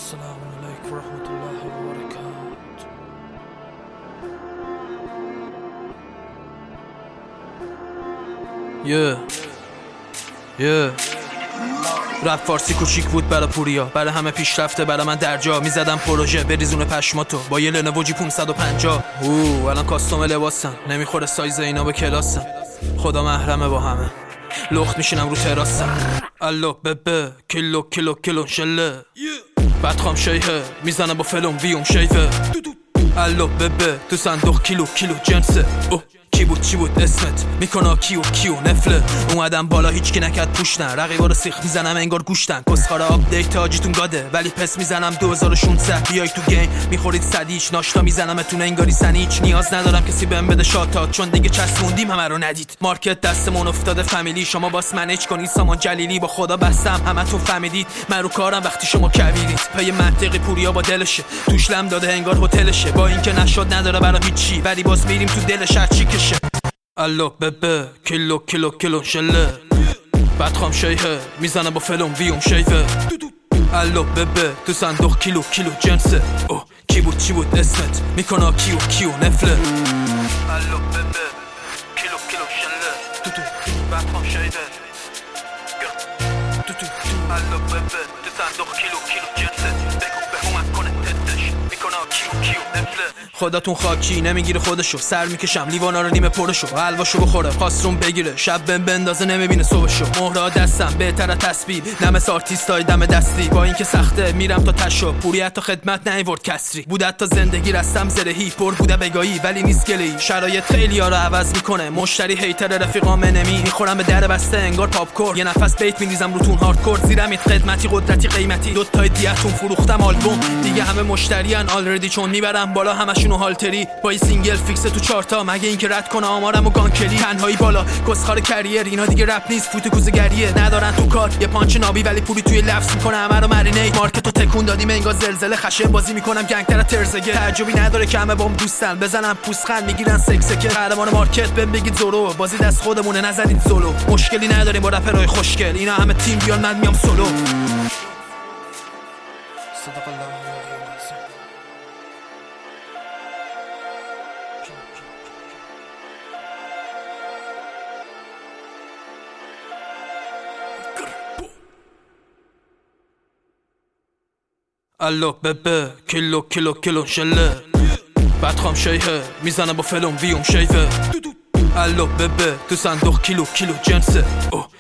السلام عليكم ورحمة الله وبركاته. رپ فارسی کوچیک بود برا پوریا، برا همه پیشرفته، برا من درجا میزدم پروژه بریزون پشماتو با یه لنوو جی 550. الان کاستوم لباسم نمیخوره سایز اینا به کلاسم، خدا محرمه با همه لخت میشینم رو تراسم. الو ببه کیلو کیلو کیلو شله بدخوام شیهه میزنم با فلوم ویوم شیفه. الو ببه تو صندوق کیلو کیلو جنسه. چی بود اسمت میکنه کیو نفله. اومدم بالا هیچکی نکرد پوشتن، رقیبا رو سیخ میزنم انگار گوشتن. کسخارا آپدیت آجیتون گاده ولی پس میزنم 2016. بیای تو گیم میخورید صدیچ، ناشتا میزنمتون انگاری سنیچ. نیاز ندارم کسی بهم بده شاتات چون دیگه چسبوندیم همه رو ندید. مارکت دستمون افتاده فامیلی، شما باس منیج کنید سامان جلیلی. با خدا بستم همتون فهمیدید من رو کارم وقتی شما کویرید. پای منطقی پوریا با دلشه توش لم داده انگار هتلشه. با اینکه نشد نداره برام هیچی ولی باز میریم تو دلش هر چی کشه. الو ببه کیلو کیلو کیلو شله بدخوام شیهه میزنم با فلوم ویوم شیفه. الو ببه تو صندوق کیلو کیلو جنسه. چی بود اسمت میکنه کیو نفله. الو ببه کیلو کیلو شله بدخوام شیهه. الو ببه تو صندوق کیلو جنسه. بگو به اومد کنه تدش میکنه کیو نفله. خداتون خاکی نمیگیره خودشو، سر میکشم لیوانا رو نیمه پرشو. حلواشو بخوره خواستروم بگیره شب بندازه نمیبینه صبحشو. مهرا دستم بهتره تسبیح نمس آرتیستای دم دستی. با اینکه سخته میرم تا تشو پوری حتی خدمت نیورد کسری. بوده تا زندگی رستم زرهی پر بوده بگایی ولی نیست گلی. شرایط خیلی ها رو عوض میکنه، مشتری هیتر رفیقام نمی. میخورم به در بسته انگار پاپ کورن، یه نفس بیت میریزم روتون هاردکور. زیرم خدمتی قدرتی قیمتی دو تای دیتون فروختم آلبوم. دیگه همه مشتریان آلردی چون میبرم بالا همشونو هالتری. با این سینگل فیکس تو چارتا مگه اینکه رد کنه آمارمو گانکلی. تنهایی بالا کسخار کریر اینا دیگه رپ نیست فوت کوزگریه. ندارن تو کار یه پانچ نابی ولی پولی توی لفظ میکنه همه رو مرینیت. مارکتو تکون دادیم انگار زلزله خشن بازی میکنم گنگتر ترزگه. تعجبی نداره که همه بام دوستن بزنم پوسخند میگیرن سکسکه. قهرمان مارکت بهم بگید زورو بازی دست خودمونه نزنید سولو. مشکلی نداریم با رپرای خوشگل اینا همه تیم بیان من میام سولو. صدق الله الو ببه کیلو کیلو کیلو شله بدخوام شیهه میزنم با فلوم ویوم شیفه. الو ببه تو صندوق کیلو جنسه.